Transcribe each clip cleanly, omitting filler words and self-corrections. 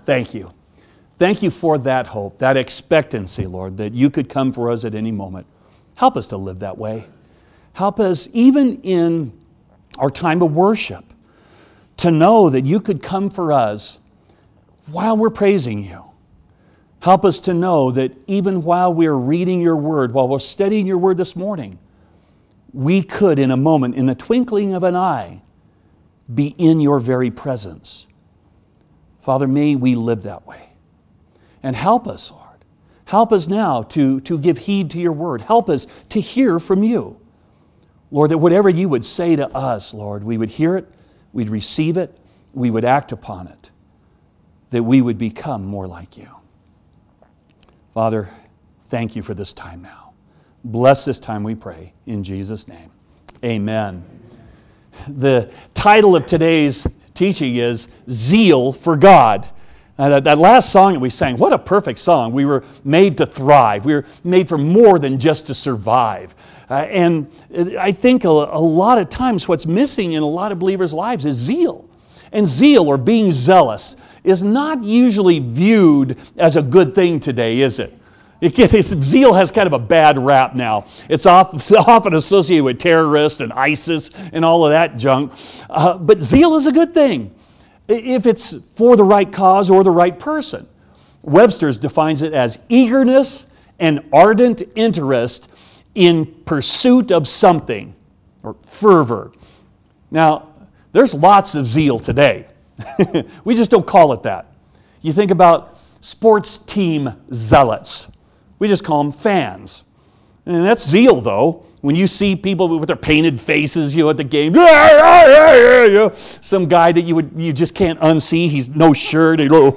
Thank you. Thank you for that hope, that expectancy, Lord, that you could come for us at any moment. Help us to live that way. Help us, even in our time of worship, to know that you could come for us while we're praising you. Help us to know that even while we're reading your word, while we're studying your word this morning, we could, in a moment, in the twinkling of an eye, be in your very presence. Father, may we live that way. And help us, Lord. Help us now to give heed to your word. Help us to hear from you. Lord, that whatever you would say to us, Lord, we would hear it, we'd receive it, we would act upon it, that we would become more like you. Father, thank you for this time now. Bless this time, we pray, in Jesus' name. Amen. The title of today's teaching is Zeal for God. That last song that we sang, what a perfect song. We were made to thrive. We were made for more than just to survive. And I think a lot of times what's missing in a lot of believers' lives is zeal. And zeal, or being zealous, is not usually viewed as a good thing today, is it? Zeal has kind of a bad rap now. It's often associated with terrorists and ISIS and all of that junk. But zeal is a good thing if it's for the right cause or the right person. Webster's defines it as eagerness and ardent interest in pursuit of something, or fervor. Now, there's lots of zeal today. We just don't call it that. You think about sports team zealots. We just call them fans. And that's zeal, though. When you see people with their painted faces, at the game, some guy that you just can't unsee, he's no shirt, blue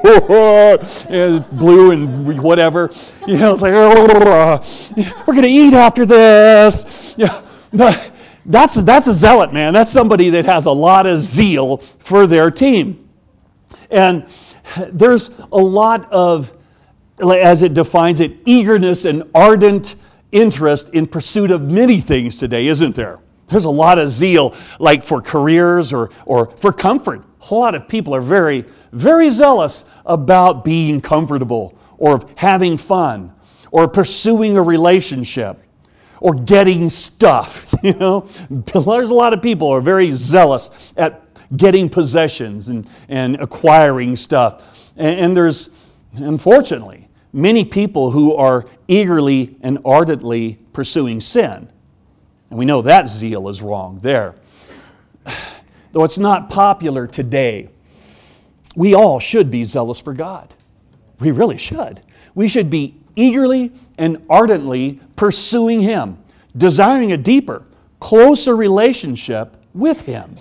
and whatever. It's like, we're going to eat after this. But that's a zealot, man. That's somebody that has a lot of zeal for their team. And there's a lot of, as it defines it, eagerness and ardent interest in pursuit of many things today, isn't there? There's a lot of zeal, like for careers or for comfort. A lot of people are very, very zealous about being comfortable or having fun or pursuing a relationship or getting stuff. There's a lot of people who are very zealous at getting possessions and acquiring stuff. And there's, unfortunately, many people who are eagerly and ardently pursuing sin. And we know that zeal is wrong there. Though it's not popular today, we all should be zealous for God. We really should. We should be eagerly and ardently pursuing Him, desiring a deeper, closer relationship with Him.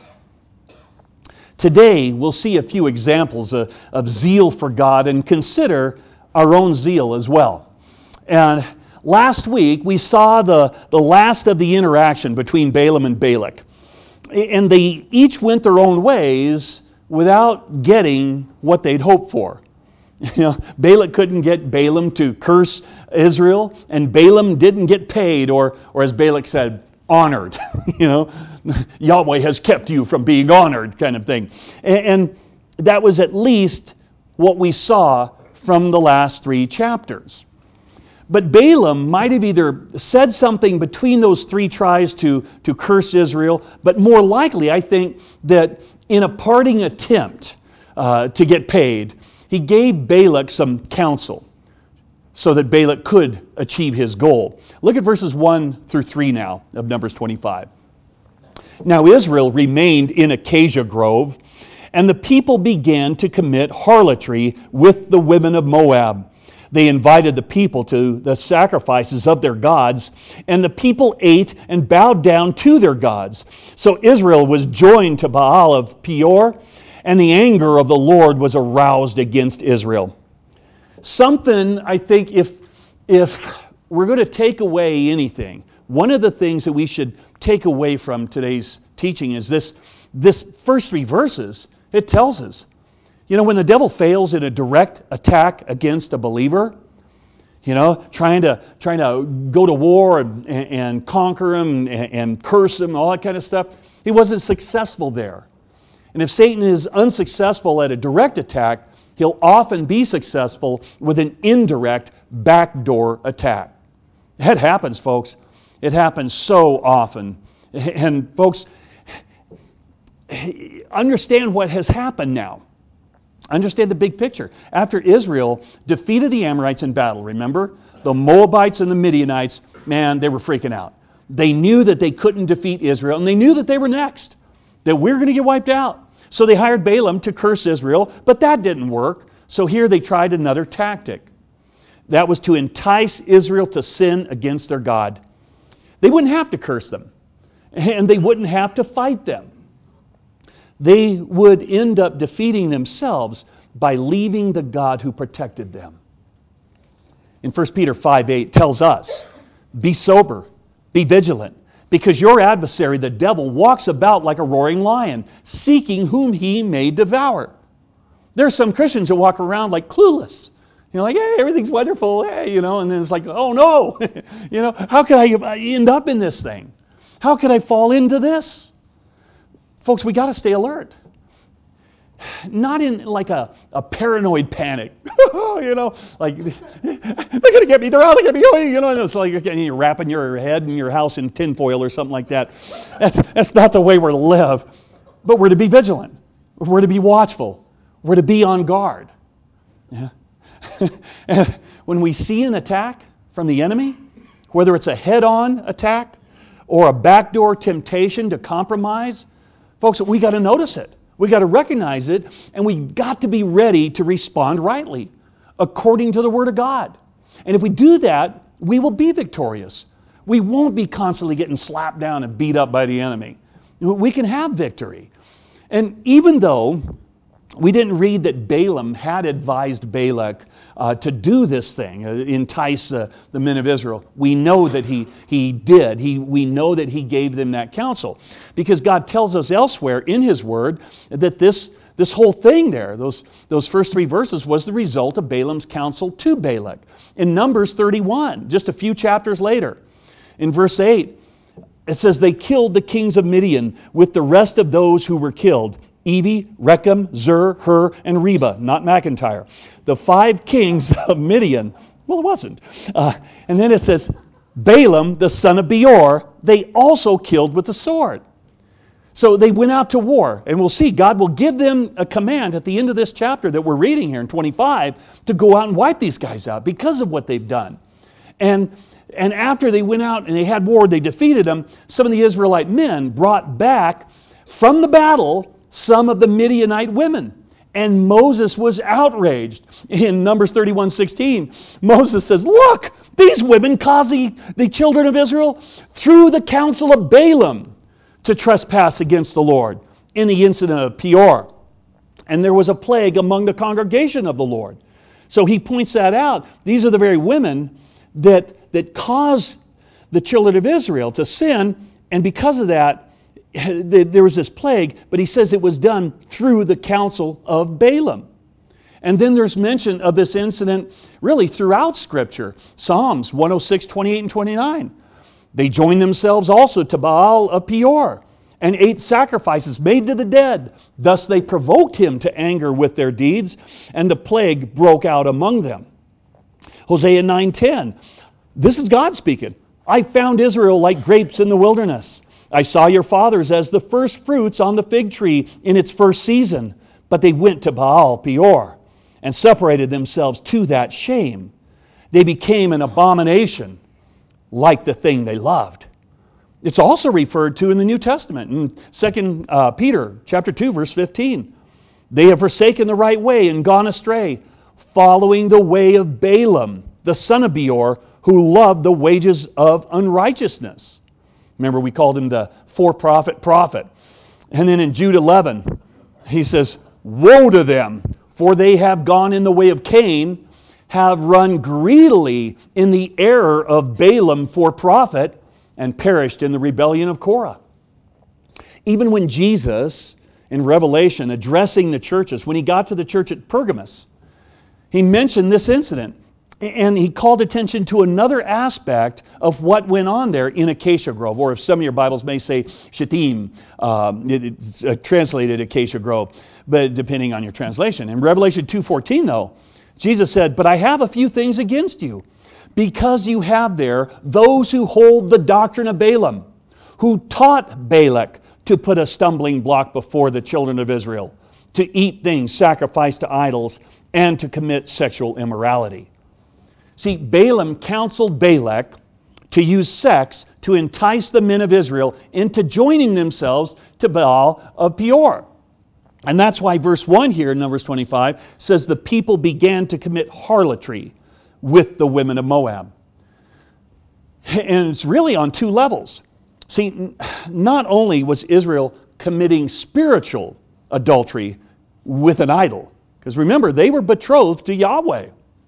Today, we'll see a few examples of zeal for God and consider our own zeal as well. And last week, we saw the last of the interaction between Balaam and Balak. And they each went their own ways without getting what they'd hoped for. Balak couldn't get Balaam to curse Israel, and Balaam didn't get paid, or as Balak said, honored. Yahweh has kept you from being honored, kind of thing. And that was at least what we saw from the last 3 chapters. But Balaam might have either said something between those 3 tries to curse Israel, but more likely, I think, that in a parting attempt to get paid, he gave Balak some counsel so that Balak could achieve his goal. Look at verses 1 through 3 now of Numbers 25. Now Israel remained in Acacia Grove, and the people began to commit harlotry with the women of Moab. They invited the people to the sacrifices of their gods, and the people ate and bowed down to their gods. So Israel was joined to Baal of Peor, and the anger of the Lord was aroused against Israel. Something, I think, if we're going to take away anything, one of the things that we should take away from today's teaching is this first 3 verses. It tells us, when the devil fails in a direct attack against a believer, trying to go to war and conquer him and curse him, all that kind of stuff, he wasn't successful there. And if Satan is unsuccessful at a direct attack, he'll often be successful with an indirect backdoor attack. That happens, folks. It happens so often. And folks, understand what has happened now. Understand the big picture. After Israel defeated the Amorites in battle, remember? The Moabites and the Midianites, man, they were freaking out. They knew that they couldn't defeat Israel, and they knew that they were next, that we're going to get wiped out. So they hired Balaam to curse Israel, but that didn't work. So here they tried another tactic. That was to entice Israel to sin against their God. They wouldn't have to curse them, and they wouldn't have to fight them. They would end up defeating themselves by leaving the God who protected them. In 1 Peter 5:8 tells us, be sober, be vigilant, because your adversary, the devil, walks about like a roaring lion, seeking whom he may devour. There are some Christians who walk around like clueless. Like, hey, everything's wonderful, hey, and then it's like, oh no, how could I end up in this thing? How could I fall into this? Folks, we got to stay alert. Not in like a paranoid panic. Like, they're going to get me, they're out to get me, and it's like you're wrapping your head in your house in tinfoil or something like that. That's not the way we're to live. But we're to be vigilant. We're to be watchful. We're to be on guard. Yeah. When we see an attack from the enemy, whether it's a head-on attack or a backdoor temptation to compromise, folks, we got to notice it. We got to recognize it, and we got to be ready to respond rightly according to the Word of God. And if we do that, we will be victorious. We won't be constantly getting slapped down and beat up by the enemy. We can have victory. And even though we didn't read that Balaam had advised Balak to do this thing, entice the men of Israel, we know that he did. We know that he gave them that counsel. Because God tells us elsewhere in His Word that this whole thing there, those first 3 verses, was the result of Balaam's counsel to Balak. In Numbers 31, just a few chapters later, in verse 8, it says, they killed the kings of Midian with the rest of those who were killed. Evi, Rechem, Zur, Hur, and Reba, not McIntyre. The 5 kings of Midian. Well, it wasn't. And then it says, Balaam, the son of Beor, they also killed with the sword. So they went out to war. And we'll see, God will give them a command at the end of this chapter that we're reading here in 25 to go out and wipe these guys out because of what they've done. And after they went out and they had war, they defeated them, some of the Israelite men brought back from the battle some of the Midianite women. And Moses was outraged. In Numbers 31:16, Moses says, look, these women caused the children of Israel through the counsel of Balaam to trespass against the Lord in the incident of Peor. And there was a plague among the congregation of the Lord. So he points that out. These are the very women that caused the children of Israel to sin, and because of that, there was this plague, but he says it was done through the counsel of Balaam. And then there's mention of this incident really throughout Scripture. Psalms 106, 28 and 29. They joined themselves also to Baal of Peor and ate sacrifices made to the dead. Thus they provoked him to anger with their deeds, and the plague broke out among them. Hosea 9:10. This is God speaking. I found Israel like grapes in the wilderness. I saw your fathers as the first fruits on the fig tree in its first season, but they went to Baal Peor and separated themselves to that shame. They became an abomination like the thing they loved. It's also referred to in the New Testament in 2 Peter chapter 2, verse 15. They have forsaken the right way and gone astray, following the way of Balaam, the son of Beor, who loved the wages of unrighteousness. Remember, we called him the for-profit prophet. And then in Jude 11, he says, woe to them, for they have gone in the way of Cain, have run greedily in the error of Balaam for profit, and perished in the rebellion of Korah. Even when Jesus, in Revelation, addressing the churches, when he got to the church at Pergamos, he mentioned this incident. And he called attention to another aspect of what went on there in Acacia Grove, or if some of your Bibles may say Shittim, it's translated Acacia Grove, but depending on your translation. In Revelation 2:14, though, Jesus said, "But I have a few things against you, because you have there those who hold the doctrine of Balaam, who taught Balak to put a stumbling block before the children of Israel, to eat things sacrificed to idols, and to commit sexual immorality." See, Balaam counseled Balak to use sex to entice the men of Israel into joining themselves to Baal of Peor. And that's why verse 1 here in Numbers 25 says the people began to commit harlotry with the women of Moab. And it's really on two levels. See, not only was Israel committing spiritual adultery with an idol, because remember, they were betrothed to Yahweh.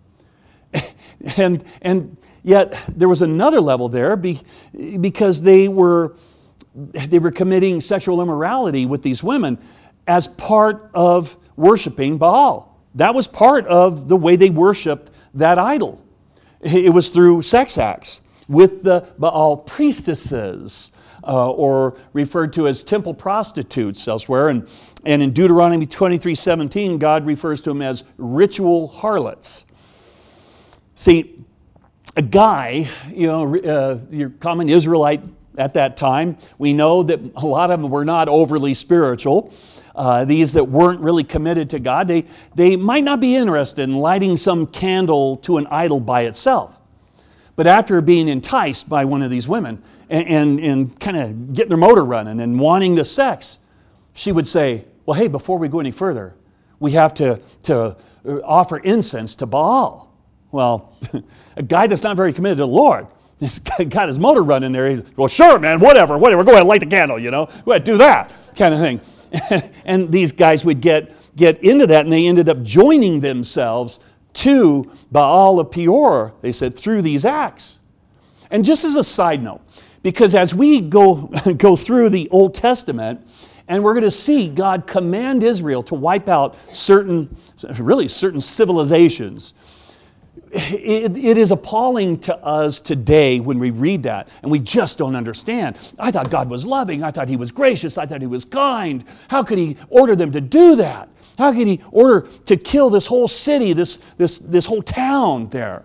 And yet there was another level there because they were committing sexual immorality with these women as part of worshiping Baal. That was part of the way they worshiped that idol. It was through sex acts with the Baal priestesses, or referred to as temple prostitutes elsewhere. And in Deuteronomy 23:17, God refers to them as ritual harlots. See, a guy, your common Israelite at that time, we know that a lot of them were not overly spiritual. These that weren't really committed to God, they might not be interested in lighting some candle to an idol by itself. But after being enticed by one of these women and kind of getting their motor running and wanting the sex, she would say, "Well, hey, before we go any further, we have to offer incense to Baal." Well, a guy that's not very committed to the Lord, he's got his motor running there. He's, "Well, sure, man, whatever. Go ahead and light the candle, Go ahead, do that," kind of thing. And these guys would get into that, and they ended up joining themselves to Baal of Peor, they said, through these acts. And just as a side note, because as we go through the Old Testament, and we're going to see God command Israel to wipe out certain civilizations, it is appalling to us today when we read that and we just don't understand. I thought God was loving. I thought He was gracious. I thought He was kind. How could He order them to do that? How could He order to kill this whole city, this whole town there?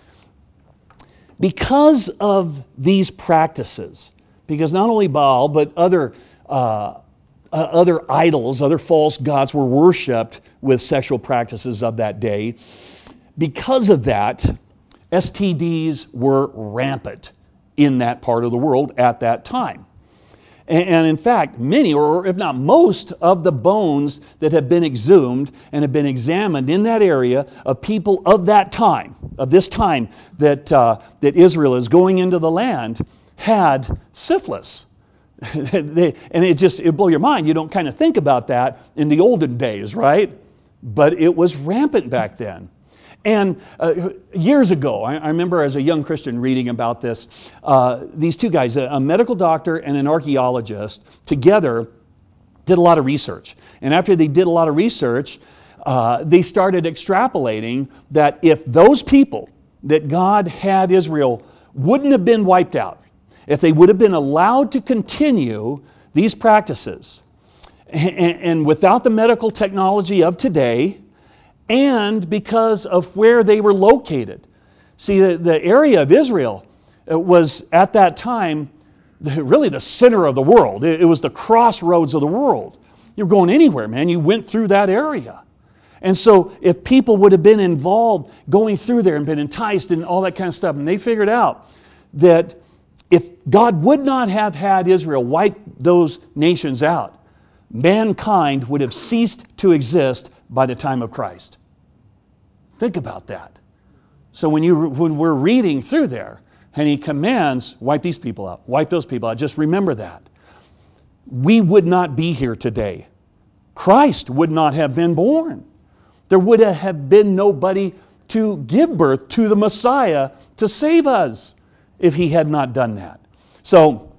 Because of these practices, because not only Baal but other idols, other false gods were worshipped with sexual practices of that day. Because of that, STDs were rampant in that part of the world at that time. And in fact, many, or if not most, of the bones that have been exhumed and have been examined in that area of people of that time, of this time that Israel is going into the land, had syphilis. And it blow your mind. You don't kind of think about that in the olden days, right? But it was rampant back then. And years ago, I remember as a young Christian reading about this, these two guys, a medical doctor and an archaeologist, together did a lot of research. And after they did a lot of research, they started extrapolating that if those people that God had Israel wouldn't have been wiped out, if they would have been allowed to continue these practices, and without the medical technology of today, and because of where they were located. See, the area of Israel was at that time really the center of the world. It was the crossroads of the world. You were going anywhere, man. You went through that area. And so if people would have been involved going through there and been enticed and all that kind of stuff, and they figured out that if God would not have had Israel wipe those nations out, mankind would have ceased to exist by the time of Christ. Think about that. So when we're reading through there, and He commands, wipe these people out, wipe those people out, just remember that. We would not be here today. Christ would not have been born. There would have been nobody to give birth to the Messiah to save us if He had not done that. So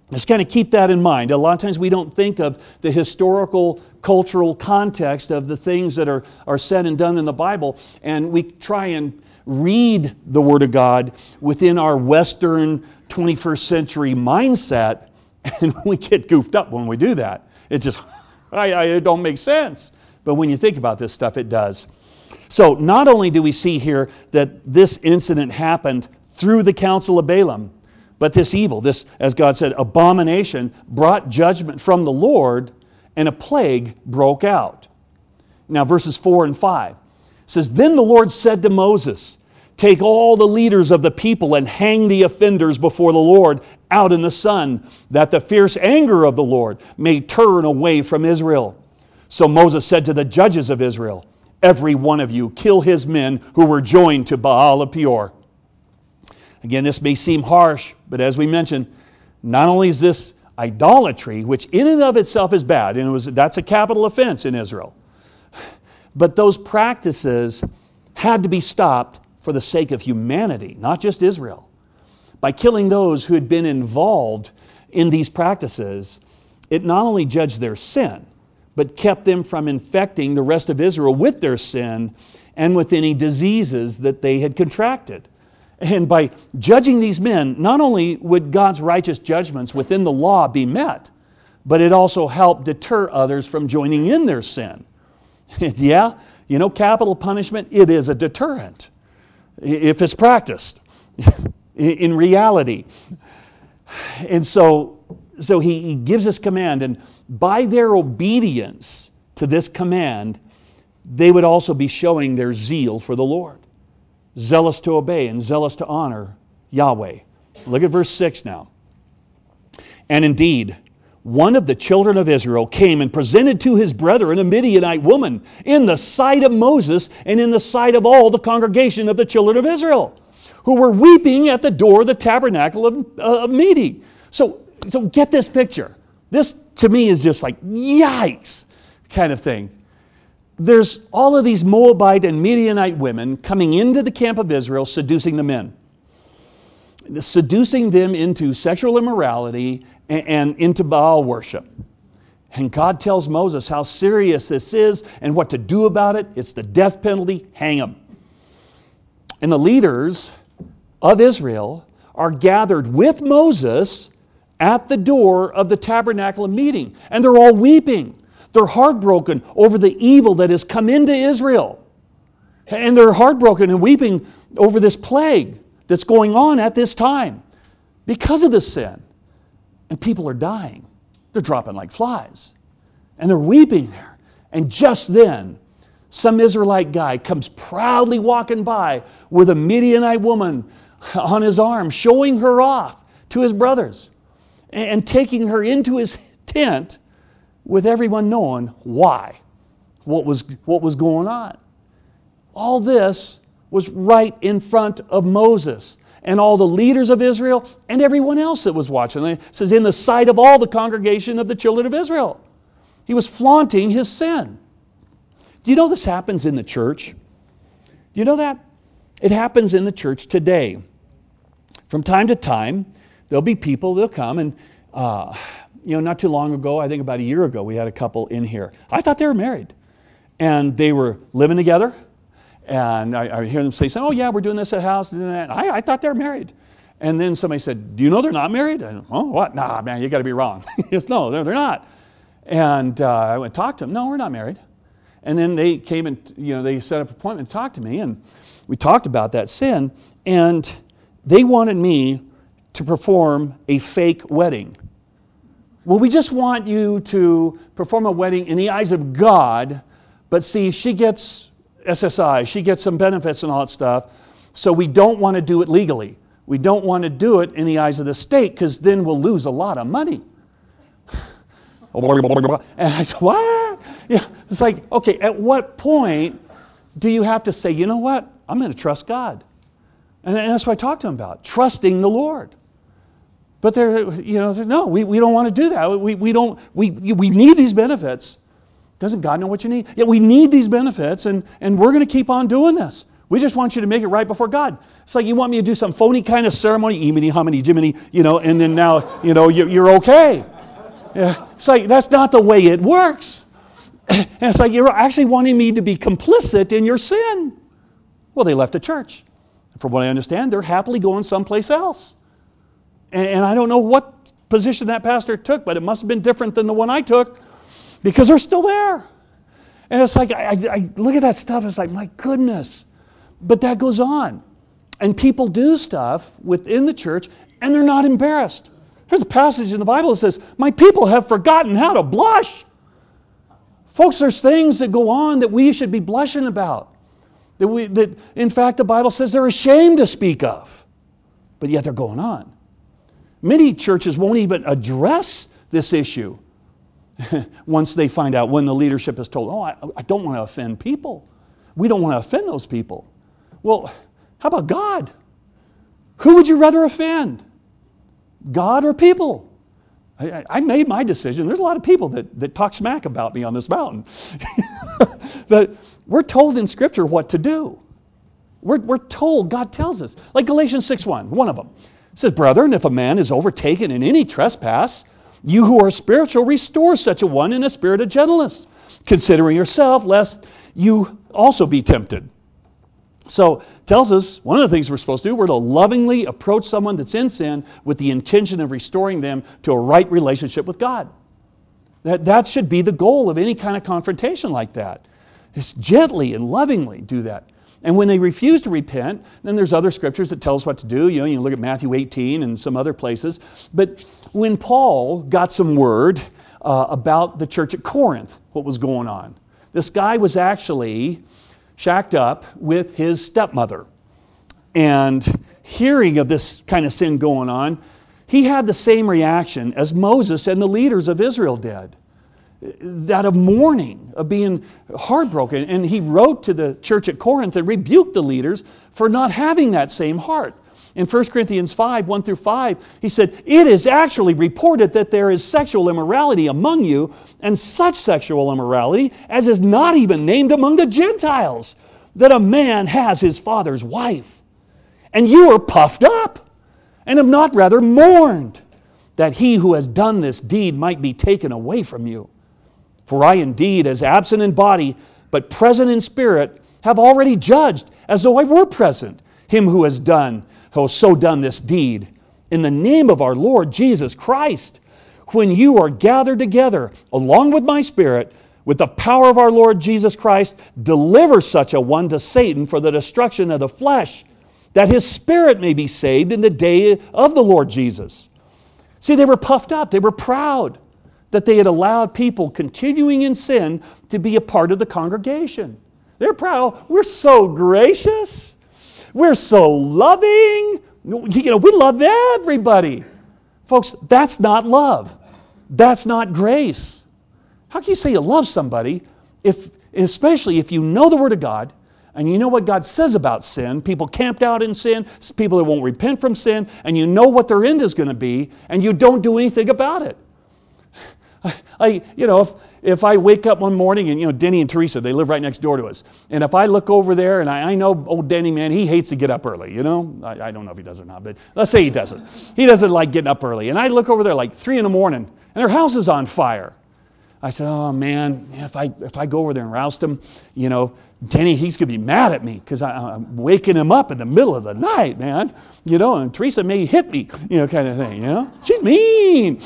Just kind of keep that in mind. A lot of times we don't think of the historical, cultural context of the things that are said and done in the Bible, and we try and read the Word of God within our Western 21st century mindset, and we get goofed up when we do that. It just, it don't make sense. But when you think about this stuff, it does. So not only do we see here that this incident happened through the counsel of Balaam, but this evil, this, as God said, abomination brought judgment from the Lord, and a plague broke out. Now verses 4 and 5 says, Then the Lord said to Moses, Take all the leaders of the people and hang the offenders before the Lord out in the sun, that the fierce anger of the Lord may turn away from Israel. So Moses said to the judges of Israel, Every one of you kill his men who were joined to Baal of Peor. Again, this may seem harsh, but as we mentioned, not only is this idolatry, which in and of itself is bad, and that's a capital offense in Israel, but those practices had to be stopped for the sake of humanity, not just Israel. By killing those who had been involved in these practices, it not only judged their sin, but kept them from infecting the rest of Israel with their sin and with any diseases that they had contracted. And by judging these men, not only would God's righteous judgments within the law be met, but it also helped deter others from joining in their sin. Yeah, capital punishment, it is a deterrent if it's practiced in reality. And so he gives this command, and by their obedience to this command, they would also be showing their zeal for the Lord. Zealous to obey and zealous to honor Yahweh. Look at verse 6 now. And indeed, one of the children of Israel came and presented to his brethren a Midianite woman in the sight of Moses and in the sight of all the congregation of the children of Israel, who were weeping at the door of the tabernacle of meeting. So get this picture. This to me is just like, yikes kind of thing. There's all of these Moabite and Midianite women coming into the camp of Israel, seducing the men. Seducing them into sexual immorality and into Baal worship. And God tells Moses how serious this is and what to do about it. It's the death penalty, hang them. And the leaders of Israel are gathered with Moses at the door of the tabernacle of meeting. And they're all weeping. They're heartbroken over the evil that has come into Israel. And they're heartbroken and weeping over this plague that's going on at this time because of the sin. And people are dying. They're dropping like flies. And they're weeping there. And just then, some Israelite guy comes proudly walking by with a Midianite woman on his arm, showing her off to his brothers and taking her into his tent with everyone knowing why, what was going on. All this was right in front of Moses and all the leaders of Israel and everyone else that was watching. It says, in the sight of all the congregation of the children of Israel. He was flaunting his sin. Do you know this happens in the church? Do you know that? It happens in the church today. From time to time, there'll be people, they'll come and not too long ago, I think about a year ago, we had a couple in here. I thought they were married. And they were living together. And I hear them say, oh yeah, we're doing this at house, doing that. I thought they were married. And then somebody said, do you know they're not married? And, oh, what? Nah, man, you got to be wrong. Yes, no, they're not. And I went to talk to them. No, we're not married. And then they came and, they set up an appointment to talk to me. And we talked about that sin. And they wanted me to perform a fake wedding. Well, we just want you to perform a wedding in the eyes of God, but see, she gets SSI, she gets some benefits and all that stuff, so we don't want to do it legally. We don't want to do it in the eyes of the state, because then we'll lose a lot of money. And I said, what? Yeah, it's like, okay, at what point do you have to say, you know what, I'm going to trust God? And that's what I talked to them about, trusting the Lord. But no, we don't want to do that. We need these benefits. Doesn't God know what you need? Yeah, we need these benefits, and we're going to keep on doing this. We just want you to make it right before God. It's like you want me to do some phony kind of ceremony, emini, hominy, jiminy, and then now, you're okay. Yeah. It's like, that's not the way it works. And it's like, you're actually wanting me to be complicit in your sin. Well, they left the church. From what I understand, they're happily going someplace else. And I don't know what position that pastor took, but it must have been different than the one I took, because they're still there. And it's like, I look at that stuff, it's like, my goodness. But that goes on. And people do stuff within the church, and they're not embarrassed. There's a passage in the Bible that says, my people have forgotten how to blush. Folks, there's things that go on that we should be blushing about. That in fact, the Bible says they're ashamed to speak of. But yet they're going on. Many churches won't even address this issue once they find out, when the leadership is told, I don't want to offend people. We don't want to offend those people. Well, how about God? Who would you rather offend? God or people? I made my decision. There's a lot of people that talk smack about me on this mountain. But we're told in Scripture what to do. We're told, God tells us. Like Galatians 6:1, one of them. It says, brethren, if a man is overtaken in any trespass, you who are spiritual, restore such a one in a spirit of gentleness, considering yourself, lest you also be tempted. So it tells us one of the things we're supposed to do, we're to lovingly approach someone that's in sin with the intention of restoring them to a right relationship with God. That should be the goal of any kind of confrontation like that. Just gently and lovingly do that. And when they refuse to repent, then there's other scriptures that tell us what to do. You can look at Matthew 18 and some other places. But when Paul got some word about the church at Corinth, what was going on, this guy was actually shacked up with his stepmother. And hearing of this kind of sin going on, he had the same reaction as Moses and the leaders of Israel did. That of mourning, of being heartbroken. And he wrote to the church at Corinth and rebuked the leaders for not having that same heart. In 1 Corinthians 5, 1 through 5, he said, it is actually reported that there is sexual immorality among you, and such sexual immorality as is not even named among the Gentiles, that a man has his father's wife. And you are puffed up, and have not rather mourned, that he who has done this deed might be taken away from you. For I indeed, as absent in body, but present in spirit, have already judged, as though I were present, him who has so done this deed, in the name of our Lord Jesus Christ, when you are gathered together, along with my spirit, with the power of our Lord Jesus Christ, deliver such a one to Satan for the destruction of the flesh, that his spirit may be saved in the day of the Lord Jesus. See, they were puffed up, they were proud that they had allowed people continuing in sin to be a part of the congregation. They're proud. We're so gracious. We're so loving. We love everybody. Folks, that's not love. That's not grace. How can you say you love somebody, especially if you know the Word of God, and you know what God says about sin, people camped out in sin, people that won't repent from sin, and you know what their end is going to be, and you don't do anything about it. If I wake up one morning and, Denny and Teresa, they live right next door to us. And if I look over there and I know old Denny, man, he hates to get up early, I don't know if he does or not, but let's say he doesn't. He doesn't like getting up early. And I look over there like 3 in the morning and their house is on fire. I said, oh man, if I go over there and roust him, Denny, he's going to be mad at me because I'm waking him up in the middle of the night, man. And Teresa may hit me, kind of thing, She's mean.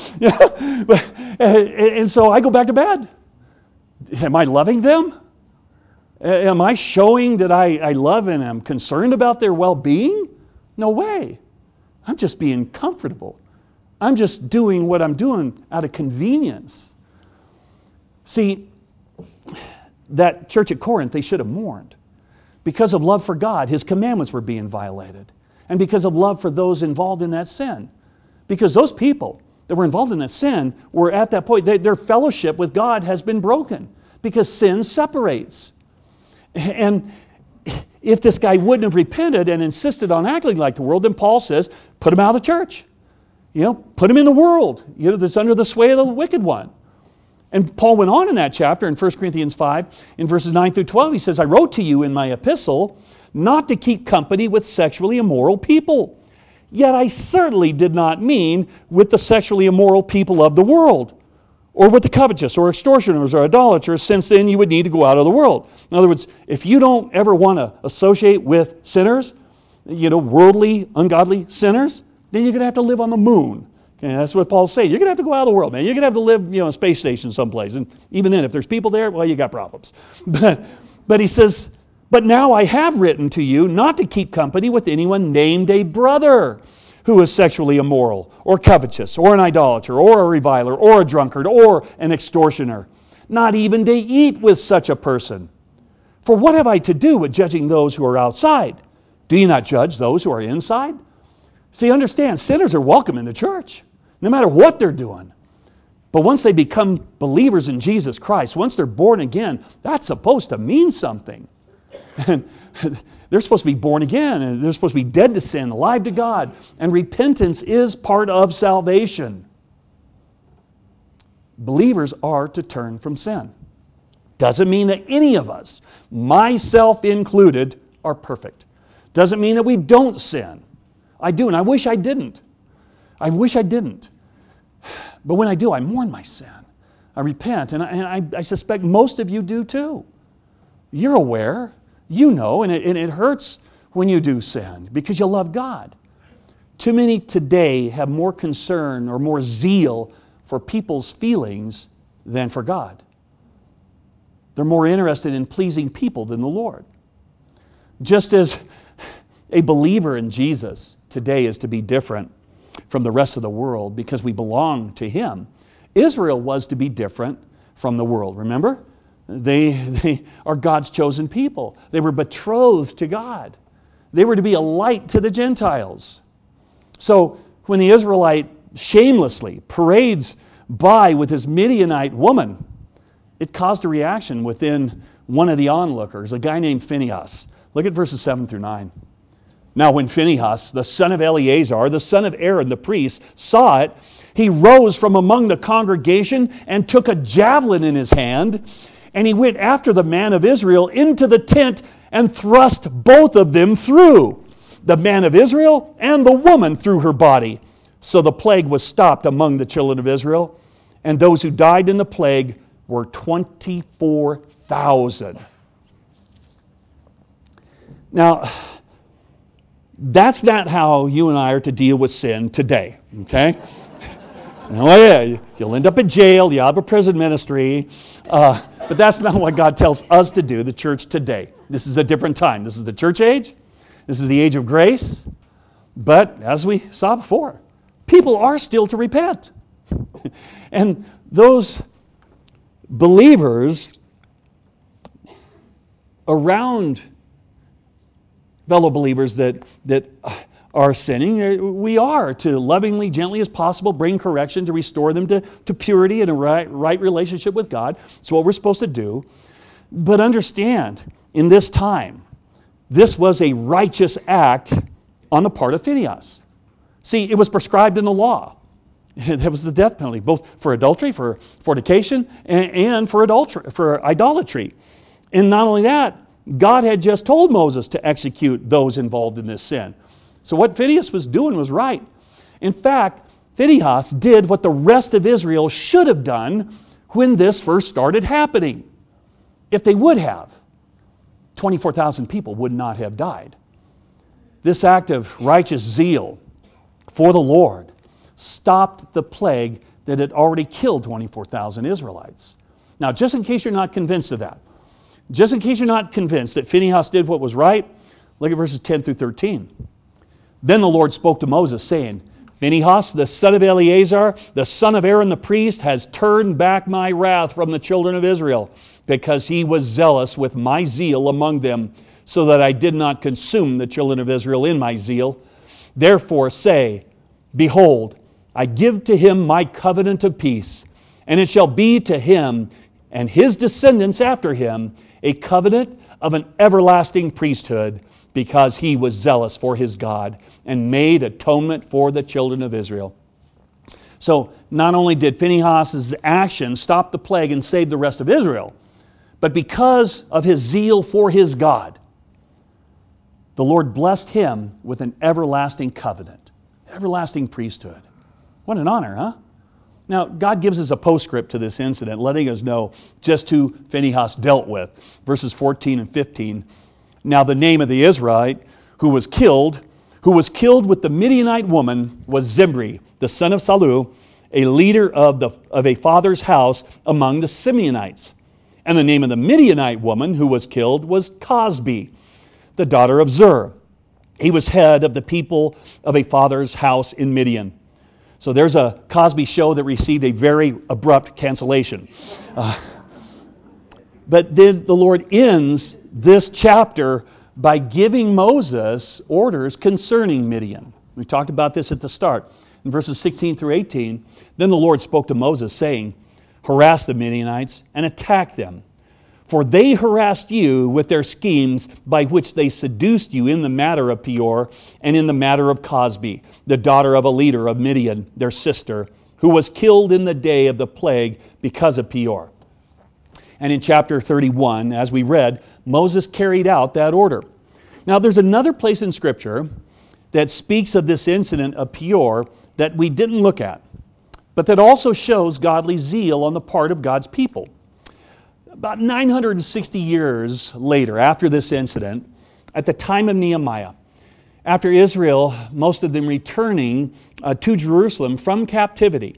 And so I go back to bed. Am I loving them? Am I showing that I love and am concerned about their well-being? No way. I'm just being comfortable. I'm just doing what I'm doing out of convenience. See, that church at Corinth, they should have mourned. Because of love for God, His commandments were being violated. And because of love for those involved in that sin. Because those people that were involved in that sin were at that point, their fellowship with God has been broken. Because sin separates. And if this guy wouldn't have repented and insisted on acting like the world, then Paul says, put him out of the church. Put him in the world, that's under the sway of the wicked one. And Paul went on in that chapter in 1 Corinthians 5, in verses 9 through 12, he says, I wrote to you in my epistle not to keep company with sexually immoral people. Yet I certainly did not mean with the sexually immoral people of the world, or with the covetous, or extortioners, or idolaters, since then you would need to go out of the world. In other words, if you don't ever want to associate with sinners, worldly, ungodly sinners, then you're going to have to live on the moon. Okay, that's what Paul's saying. You're going to have to go out of the world, man. You're going to have to live, in a space station someplace. And even then, if there's people there, well, you got problems. But he says, but now I have written to you not to keep company with anyone named a brother who is sexually immoral, or covetous, or an idolater, or a reviler, or a drunkard, or an extortioner. Not even to eat with such a person. For what have I to do with judging those who are outside? Do you not judge those who are inside? See, understand, sinners are welcome in the church, no matter what they're doing. But once they become believers in Jesus Christ, once they're born again, that's supposed to mean something. And they're supposed to be born again, and they're supposed to be dead to sin, alive to God. And repentance is part of salvation. Believers are to turn from sin. Doesn't mean that any of us, myself included, are perfect. Doesn't mean that we don't sin. I do, and I wish I didn't. I wish I didn't. But when I do, I mourn my sin. I repent, and I suspect most of you do too. You're aware. You know, and it hurts when you do sin because you love God. Too many today have more concern or more zeal for people's feelings than for God. They're more interested in pleasing people than the Lord. Just as a believer in Jesus today is to be different from the rest of the world because we belong to Him, Israel was to be different from the world. Remember? They are God's chosen people. They were betrothed to God. They were to be a light to the Gentiles. So when the Israelite shamelessly parades by with his Midianite woman, it caused a reaction within one of the onlookers, a guy named Phinehas. Look at verses 7 through 9. Now when Phinehas, the son of Eleazar, the son of Aaron the priest, saw it, he rose from among the congregation and took a javelin in his hand, and he went after the man of Israel into the tent and thrust both of them through, the man of Israel and the woman through her body. So the plague was stopped among the children of Israel, and those who died in the plague were 24,000. Now, that's not how you and I are to deal with sin today, okay? Oh yeah, you'll end up in jail, you'll have a prison ministry, but that's not what God tells us to do, the church today. This is a different time. This is the church age. This is the age of grace. But as we saw before, people are still to repent. And those believers around fellow believers that are sinning, we are to lovingly, gently as possible bring correction to restore them to purity and a right relationship with God. That's what we're supposed to do. But understand, in this time, this was a righteous act on the part of Phinehas. See, it was prescribed in the law. That was the death penalty, both for adultery, for fornication, and for idolatry. And not only that, God had just told Moses to execute those involved in this sin. So what Phinehas was doing was right. In fact, Phinehas did what the rest of Israel should have done when this first started happening. If they would have, 24,000 people would not have died. This act of righteous zeal for the Lord stopped the plague that had already killed 24,000 Israelites. Now, just in case you're not convinced of that, just in case you're not convinced that Phinehas did what was right, look at verses 10 through 13. Then the Lord spoke to Moses, saying, Phinehas, the son of Eleazar, the son of Aaron the priest, has turned back my wrath from the children of Israel, because he was zealous with my zeal among them, so that I did not consume the children of Israel in my zeal. Therefore say, Behold, I give to him my covenant of peace, and it shall be to him and his descendants after him a covenant of an everlasting priesthood, because he was zealous for his God and made atonement for the children of Israel. So not only did Phinehas' action stop the plague and save the rest of Israel, but because of his zeal for his God, the Lord blessed him with an everlasting covenant, everlasting priesthood. What an honor, huh? Now, God gives us a postscript to this incident, letting us know just who Phinehas dealt with. Verses 14 and 15. Now the name of the Israelite who was killed with the Midianite woman, was Zimri, the son of Salu, a leader of a father's house among the Simeonites. And the name of the Midianite woman who was killed was Cosbi, the daughter of Zur. He was head of the people of a father's house in Midian. So there's a Cosby show that received a very abrupt cancellation. But then the Lord ends this chapter by giving Moses orders concerning Midian. We talked about this at the start. In verses 16 through 18, then the Lord spoke to Moses, saying, harass the Midianites and attack them. For they harassed you with their schemes by which they seduced you in the matter of Peor and in the matter of Cosbi, the daughter of a leader of Midian, their sister, who was killed in the day of the plague because of Peor. And in chapter 31, as we read, Moses carried out that order. Now there's another place in Scripture that speaks of this incident of Peor that we didn't look at, but that also shows godly zeal on the part of God's people. About 960 years later, after this incident, at the time of Nehemiah, after Israel, most of them returning to Jerusalem from captivity,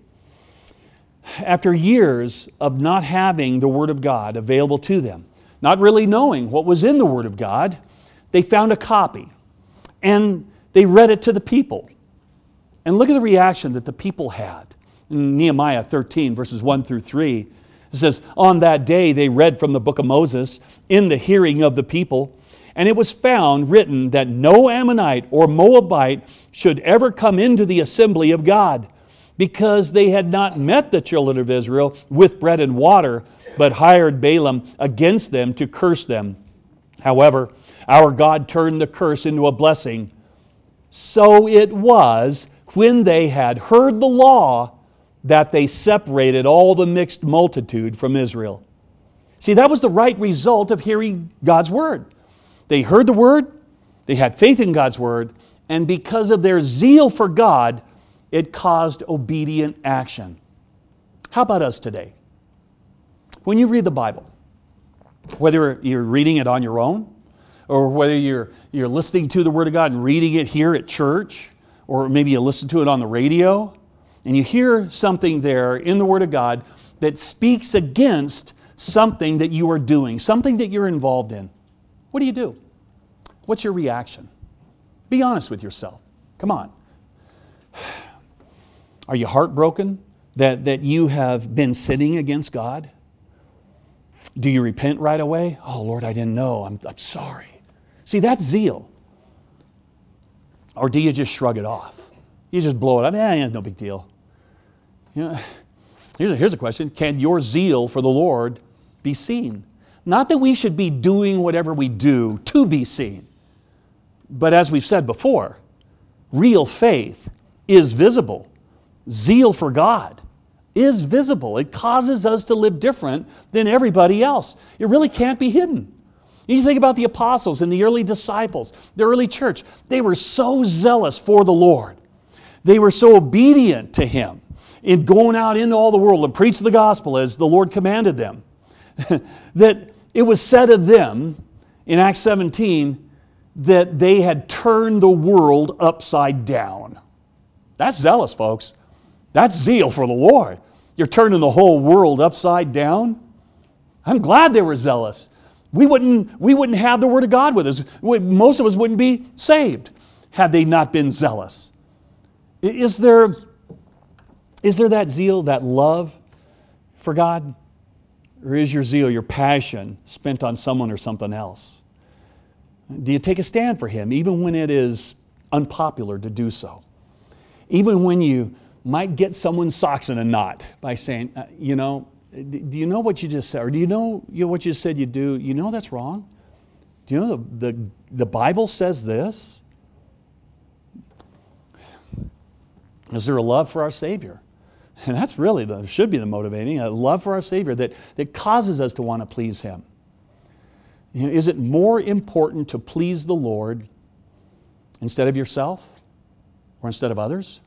after years of not having the Word of God available to them, not really knowing what was in the Word of God, they found a copy and they read it to the people. And look at the reaction that the people had. In Nehemiah 13, verses 1 through 3, it says, on that day they read from the book of Moses in the hearing of the people, and it was found written that no Ammonite or Moabite should ever come into the assembly of God, because they had not met the children of Israel with bread and water, but hired Balaam against them to curse them. However, our God turned the curse into a blessing. So it was, when they had heard the law, that they separated all the mixed multitude from Israel. See, that was the right result of hearing God's Word. They heard the Word, they had faith in God's Word, and because of their zeal for God, it caused obedient action. How about us today? When you read the Bible, whether you're reading it on your own, or whether you're listening to the Word of God and reading it here at church, or maybe you listen to it on the radio, and you hear something there in the Word of God that speaks against something that you are doing, something that you're involved in, what do? What's your reaction? Be honest with yourself. Come on. Are you heartbroken that you have been sinning against God? Do you repent right away? Oh, Lord, I didn't know. I'm sorry. See, that's zeal. Or do you just shrug it off? You just blow it up. It's no big deal. You know, here's a question. Can your zeal for the Lord be seen? Not that we should be doing whatever we do to be seen. But as we've said before, real faith is visible. Zeal for God is visible. It causes us to live different than everybody else. It really can't be hidden. You think about the apostles and the early disciples, the early church. They were so zealous for the Lord. They were so obedient to Him in going out into all the world and preach the gospel as the Lord commanded them, that it was said of them in Acts 17 that they had turned the world upside down. That's zealous, folks. That's zeal for the Lord. You're turning the whole world upside down. I'm glad they were zealous. We wouldn't have the Word of God with us. Most of us wouldn't be saved had they not been zealous. Is there that zeal, that love for God? Or is your zeal, your passion, spent on someone or something else? Do you take a stand for Him, even when it is unpopular to do so? Even when you might get someone's socks in a knot by saying, do you know what you just said? Or do you know what you said you do? You know that's wrong? Do you know the Bible says this? Is there a love for our Savior? And that's really should be the motivating, a love for our Savior that causes us to want to please Him. Is it more important to please the Lord instead of yourself or instead of others?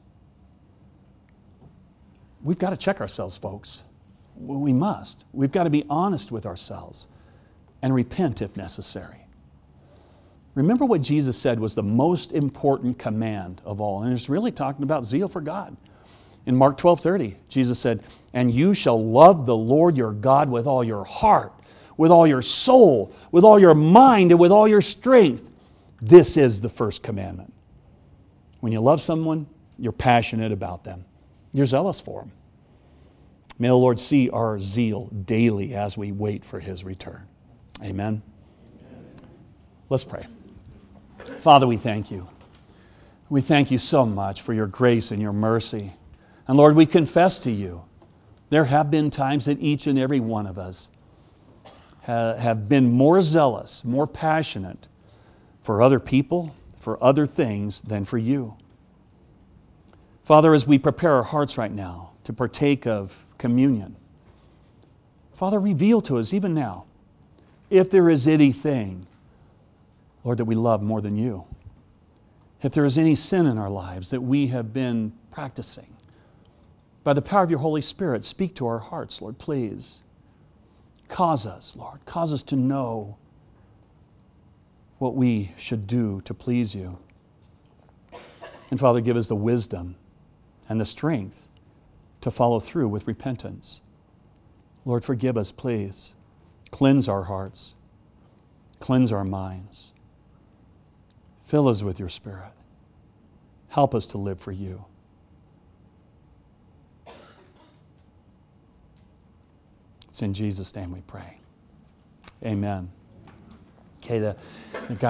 We've got to check ourselves, folks. We must. We've got to be honest with ourselves and repent if necessary. Remember what Jesus said was the most important command of all. And it's really talking about zeal for God. In Mark 12:30, Jesus said, "And you shall love the Lord your God with all your heart, with all your soul, with all your mind, and with all your strength. This is the first commandment." When you love someone, you're passionate about them. You're zealous for them. May the Lord see our zeal daily as we wait for His return. Amen. Let's pray. Father, we thank you. We thank you so much for your grace and your mercy. And Lord, we confess to you, there have been times that each and every one of us have been more zealous, more passionate for other people, for other things than for you. Father, as we prepare our hearts right now to partake of communion, Father, reveal to us even now if there is anything, Lord, that we love more than you. If there is any sin in our lives that we have been practicing, by the power of your Holy Spirit, speak to our hearts, Lord, please. Cause us, Lord, cause us to know what we should do to please you. And Father, give us the wisdom and the strength to follow through with repentance. Lord, forgive us, please. Cleanse our hearts. Cleanse our minds. Fill us with your Spirit. Help us to live for you. It's in Jesus' name we pray. Amen. Okay, the guy